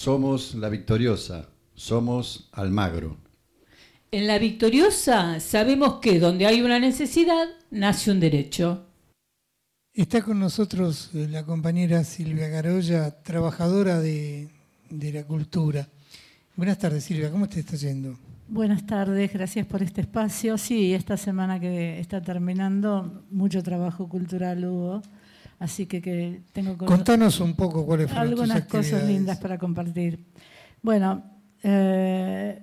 Somos La Victoriosa, somos Almagro. En La Victoriosa sabemos que donde hay una necesidad, nace un derecho. Está con nosotros la compañera Silvia Carolla, trabajadora de la cultura. Buenas tardes, Silvia, ¿cómo te está yendo? Buenas tardes, gracias por este espacio. Sí, esta semana que está terminando, mucho trabajo cultural hubo, así que tengo... Contanos un poco cuáles fueron tus algunas actividades. cosas lindas para compartir. Bueno, en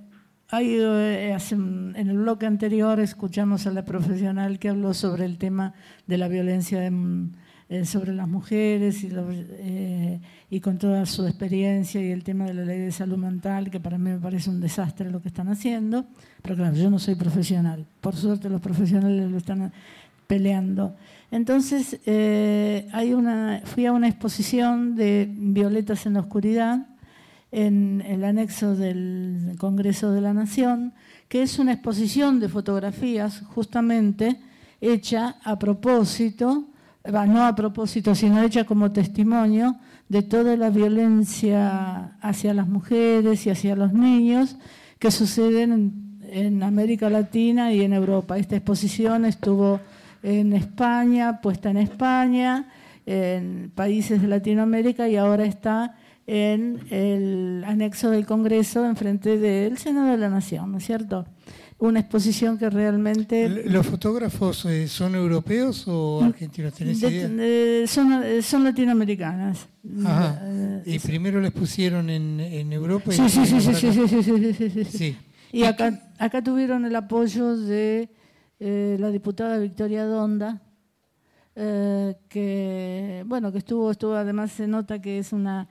el bloque anterior escuchamos a la profesional que habló sobre el tema de la violencia sobre las mujeres y con toda su experiencia y el tema de la ley de salud mental, que para mí me parece un desastre lo que están haciendo, pero claro, yo no soy profesional, por suerte los profesionales lo están peleando. Entonces, fui a una exposición de Violetas en la Oscuridad en el anexo del Congreso de la Nación, que es una exposición de fotografías justamente hecha a propósito, no a propósito, sino hecha como testimonio de toda la violencia hacia las mujeres y hacia los niños que suceden en América Latina y en Europa. Esta exposición estuvo en España, puesta en España, en países de Latinoamérica, y ahora está en el anexo del Congreso, enfrente del Senado de la Nación, ¿no es cierto? Una exposición que realmente... ¿Los fotógrafos son europeos o argentinos? ¿Tenés idea? Son latinoamericanas. Ajá. ¿Y primero les pusieron en Europa? Sí. Y acá tuvieron el apoyo de la diputada Victoria Donda, que estuvo, además se nota que es una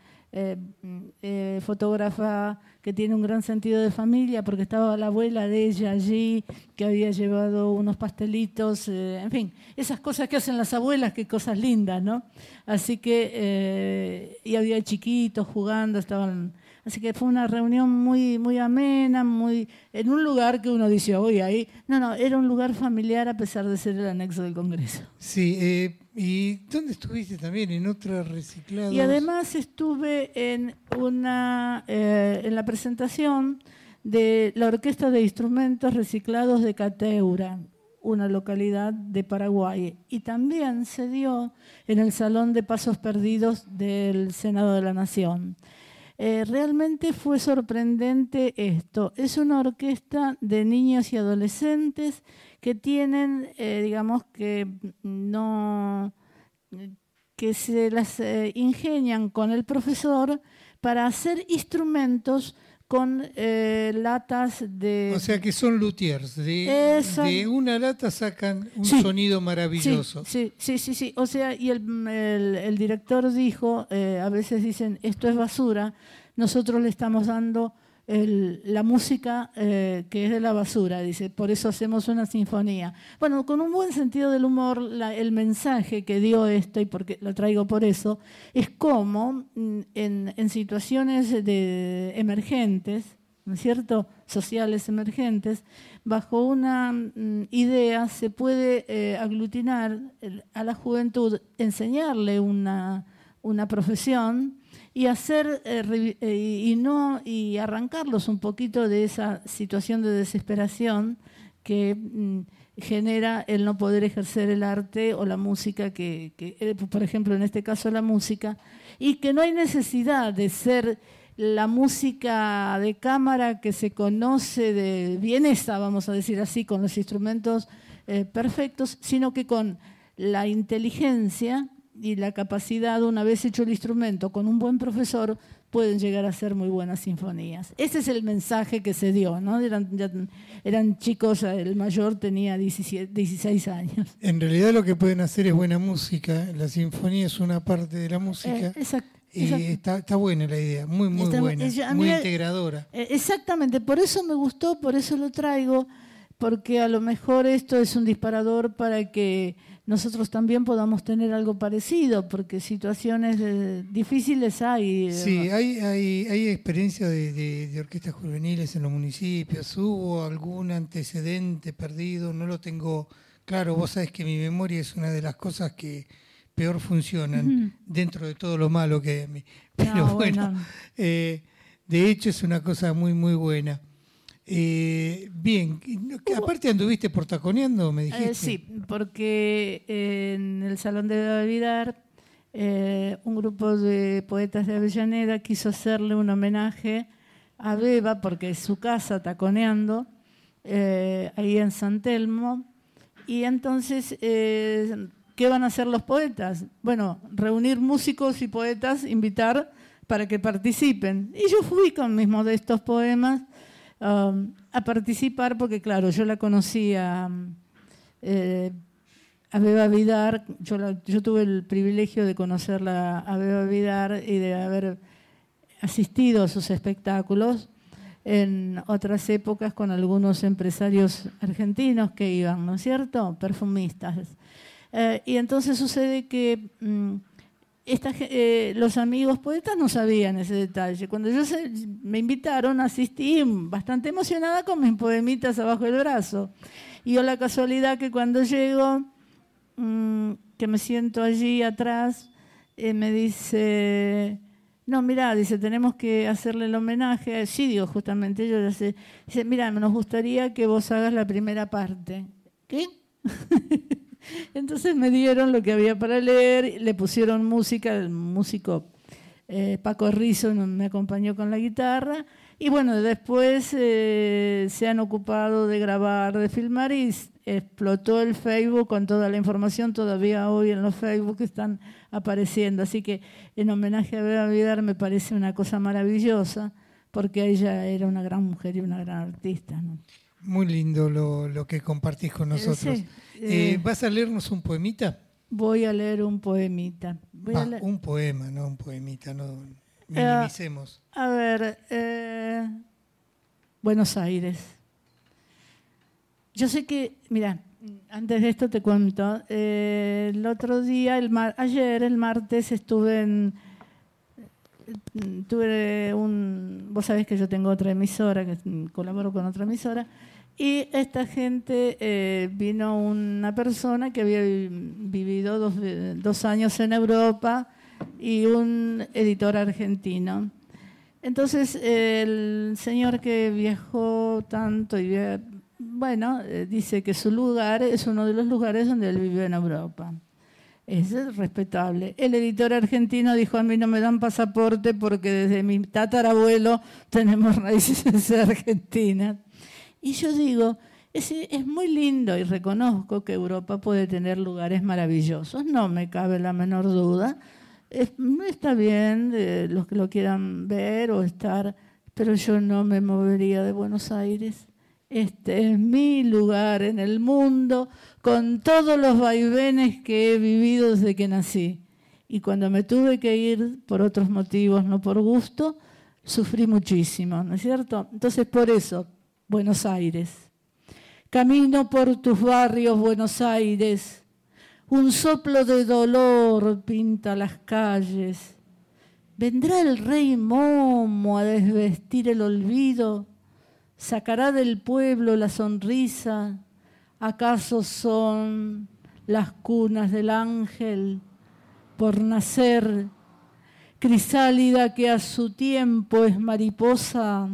fotógrafa que tiene un gran sentido de familia, porque estaba la abuela de ella allí, que había llevado unos pastelitos, en fin, esas cosas que hacen las abuelas, qué cosas lindas, ¿no? Así que, y había chiquitos jugando, así que fue una reunión muy, muy amena, en un lugar que uno dice, oye, ahí, no, era un lugar familiar a pesar de ser el anexo del Congreso. Sí, ¿y dónde estuviste también? ¿En otra reciclada? Y además estuve en la presentación de la Orquesta de Instrumentos Reciclados de Cateura, una localidad de Paraguay, y también se dio en el Salón de Pasos Perdidos del Senado de la Nación. Realmente fue sorprendente esto. Es una orquesta de niños y adolescentes que tienen, que se las ingenian con el profesor para hacer instrumentos con latas de... O sea que son luthiers, de una lata sacan un sonido maravilloso. Sí. O sea, y el director dijo, a veces dicen, esto es basura, nosotros le estamos dando la música que es de la basura, dice, por eso hacemos una sinfonía. Bueno, con un buen sentido del humor, el mensaje que dio esto, y porque lo traigo por eso, es cómo en situaciones emergentes, ¿no es cierto?, sociales emergentes, bajo una idea se puede aglutinar a la juventud, enseñarle una profesión y hacer y arrancarlos un poquito de esa situación de desesperación que genera el no poder ejercer el arte o la música, que por ejemplo en este caso la música, y que no hay necesidad de ser la música de cámara que se conoce de vienesa, vamos a decir así, con los instrumentos perfectos, sino que con la inteligencia y la capacidad, una vez hecho el instrumento con un buen profesor, pueden llegar a ser muy buenas sinfonías. Ese es el mensaje que se dio, ¿no? Eran chicos, el mayor tenía 16 años. En realidad lo que pueden hacer es buena música, la sinfonía es una parte de la música. Exacto. Y está buena la idea, muy buena, muy integradora. Exactamente, por eso me gustó, por eso lo traigo, porque a lo mejor esto es un disparador para que nosotros también podamos tener algo parecido, porque situaciones difíciles hay. Sí, hay experiencia de orquestas juveniles en los municipios. ¿Hubo algún antecedente perdido? No lo tengo claro. Vos sabés que mi memoria es una de las cosas que peor funcionan dentro de todo lo malo que hay en mí. Pero De hecho, es una cosa muy, muy buena. Bien, aparte anduviste por Taconeando, me dijiste. Sí, porque en el Salón de Beba Vidar, un grupo de poetas de Avellaneda quiso hacerle un homenaje a Beba, porque es su casa, Taconeando, ahí en San Telmo. Y entonces, ¿qué van a hacer los poetas? Bueno, reunir músicos y poetas, invitar para que participen. Y yo fui con mis modestos poemas a participar, porque claro, yo la conocía a Beba Vidar, yo tuve el privilegio de conocerla a Beba Vidar y de haber asistido a sus espectáculos en otras épocas con algunos empresarios argentinos que iban, ¿no es cierto?, perfumistas. Y entonces sucede que los amigos poetas no sabían ese detalle. Cuando me invitaron, asistí bastante emocionada con mis poemitas abajo del brazo. Y yo la casualidad que cuando llego, que me siento allí atrás, me dice, no, mirá, dice, tenemos que hacerle el homenaje. Sí, digo, justamente, yo ya sé. Dice, mirá, nos gustaría que vos hagas la primera parte. ¿Qué? Entonces me dieron lo que había para leer, le pusieron música, el músico Paco Rizzo me acompañó con la guitarra, y bueno, después se han ocupado de grabar, de filmar, y explotó el Facebook con toda la información. Todavía hoy en los Facebook están apareciendo, así que en homenaje a Beba Vidar me parece una cosa maravillosa, porque ella era una gran mujer y una gran artista, ¿no? Muy lindo lo que compartís con nosotros. Sí, ¿vas a leernos un poemita? Voy a leer un poemita. Un poema, no un poemita, no minimicemos. A ver, Buenos Aires. Yo sé que, mira, antes de esto te cuento, el otro día, ayer, el martes, vos sabés que yo tengo otra emisora, que colaboro con otra emisora, y esta gente, vino una persona que había vivido dos años en Europa y un editor argentino. Entonces, el señor que viajó tanto y dice que su lugar es uno de los lugares donde él vivió en Europa. Es respetable. El editor argentino dijo, a mí no me dan pasaporte porque desde mi tatarabuelo tenemos raíces argentinas. Y yo digo, es muy lindo y reconozco que Europa puede tener lugares maravillosos, no me cabe la menor duda. Está bien los que lo quieran ver o estar, pero yo no me movería de Buenos Aires. Este es mi lugar en el mundo, con todos los vaivenes que he vivido desde que nací. Y cuando me tuve que ir por otros motivos, no por gusto, sufrí muchísimo, ¿no es cierto? Entonces, por eso, Buenos Aires. Camino por tus barrios, Buenos Aires. Un soplo de dolor pinta las calles. ¿Vendrá el rey Momo a desvestir el olvido? ¿Sacará del pueblo la sonrisa? ¿Acaso son las cunas del ángel por nacer? Crisálida que a su tiempo es mariposa.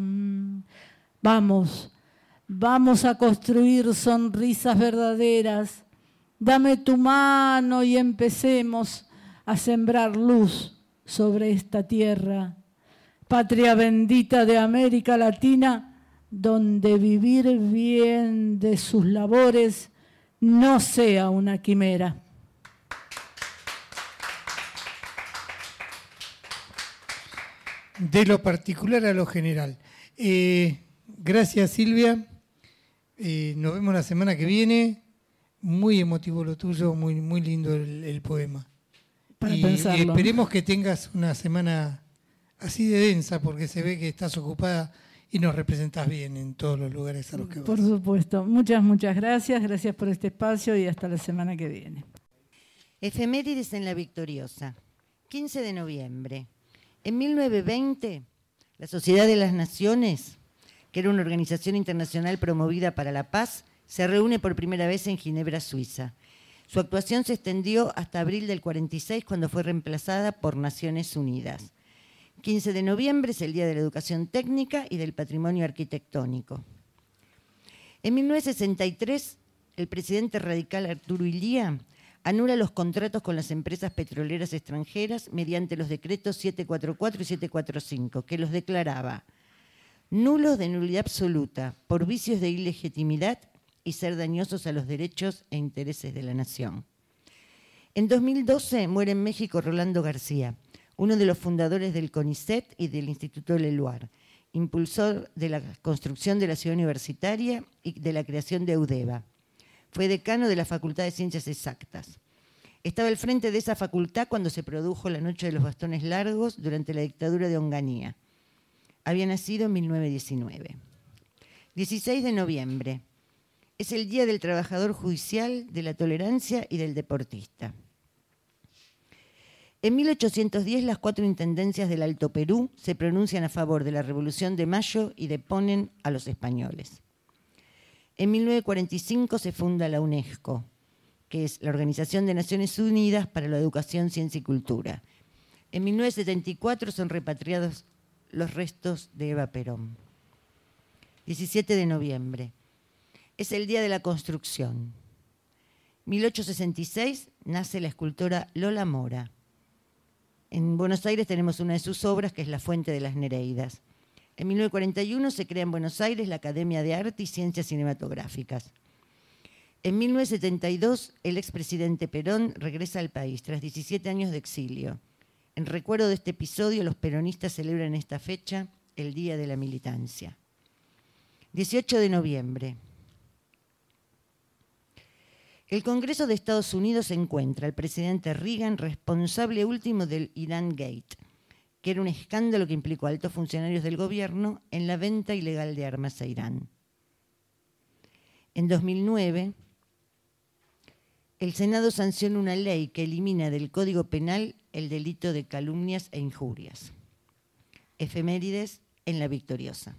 Vamos a construir sonrisas verdaderas. Dame tu mano y empecemos a sembrar luz sobre esta tierra. Patria bendita de América Latina, donde vivir bien de sus labores no sea una quimera. De lo particular a lo general. Gracias, Silvia. Nos vemos la semana que viene. Muy emotivo lo tuyo, muy, muy lindo el poema. Para pensarlo. Esperemos que tengas una semana así de densa, porque se ve que estás ocupada y nos representás bien en todos los lugares a los que vas. Por supuesto. Muchas gracias. Gracias por este espacio y hasta la semana que viene. Efemérides en la Victoriosa. 15 de noviembre. En 1920, la Sociedad de las Naciones, que era una organización internacional promovida para la paz, se reúne por primera vez en Ginebra, Suiza. Su actuación se extendió hasta abril del 46, cuando fue reemplazada por Naciones Unidas. 15 de noviembre es el Día de la Educación Técnica y del Patrimonio Arquitectónico. En 1963, el presidente radical Arturo Illia anula los contratos con las empresas petroleras extranjeras mediante los decretos 744 y 745, que los declaraba nulos de nulidad absoluta por vicios de ilegitimidad y ser dañosos a los derechos e intereses de la nación. En 2012 muere en México Rolando García, uno de los fundadores del CONICET y del Instituto Leluar, impulsor de la construcción de la ciudad universitaria y de la creación de UDEVA. Fue decano de la Facultad de Ciencias Exactas. Estaba al frente de esa facultad cuando se produjo la Noche de los Bastones Largos durante la dictadura de Onganía. Había nacido en 1919. 16 de noviembre. Es el Día del Trabajador Judicial, de la Tolerancia y del Deportista. En 1810, las 4 intendencias del Alto Perú se pronuncian a favor de la Revolución de Mayo y deponen a los españoles. En 1945 se funda la UNESCO, que es la Organización de Naciones Unidas para la Educación, Ciencia y Cultura. En 1974 son repatriados los restos de Eva Perón. 17 de noviembre. Es el Día de la Construcción. 1866 nace la escultora Lola Mora. En Buenos Aires tenemos una de sus obras, que es La Fuente de las Nereidas. En 1941 se crea en Buenos Aires la Academia de Arte y Ciencias Cinematográficas. En 1972, el expresidente Perón regresa al país tras 17 años de exilio. En recuerdo de este episodio, los peronistas celebran esta fecha el Día de la Militancia. 18 de noviembre. El Congreso de Estados Unidos encuentra al presidente Reagan responsable último del Iran Gate, que era un escándalo que implicó a altos funcionarios del gobierno en la venta ilegal de armas a Irán. En 2009, el Senado sanciona una ley que elimina del Código Penal el delito de calumnias e injurias. Efemérides en La Victoriosa.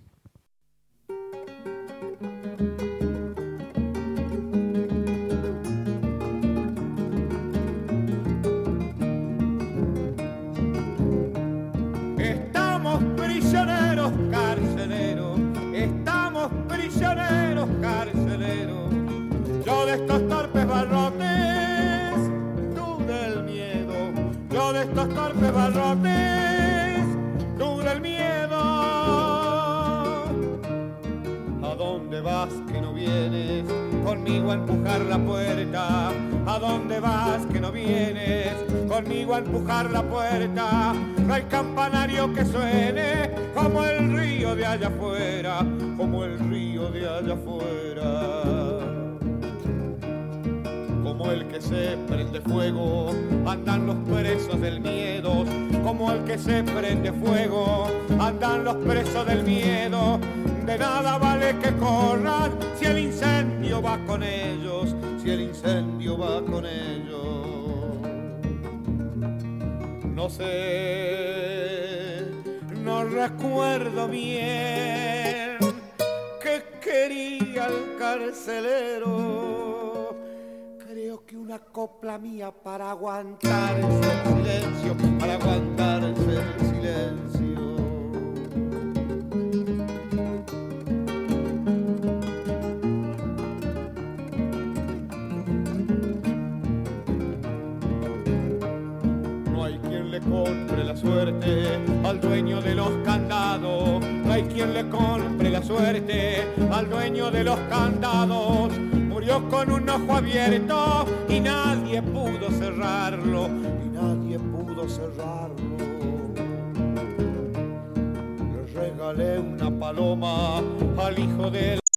Prisioneros carceleros, estamos prisioneros carceleros. Yo de estos torpes barrotes, tú del miedo. Yo de estos torpes barrotes, tú del miedo. ¿A dónde vas que no vienes conmigo a empujar la puerta? ¿A dónde vas que no vienes conmigo a empujar la puerta? No hay campanario que suene como el río de allá afuera, como el río de allá afuera. Como el que se prende fuego, andan los presos del miedo. Como el que se prende fuego, andan los presos del miedo. De nada vale que corran si el incendio va con ellos, si el incendio va con ellos. No sé, no recuerdo bien qué quería el carcelero. Creo que una copla mía para aguantarse el silencio, para aguantarse el silencio. Compre la suerte al dueño de los candados. No hay quien le compre la suerte al dueño de los candados. Murió con un ojo abierto y nadie pudo cerrarlo, y nadie pudo cerrarlo. Le regalé una paloma al hijo de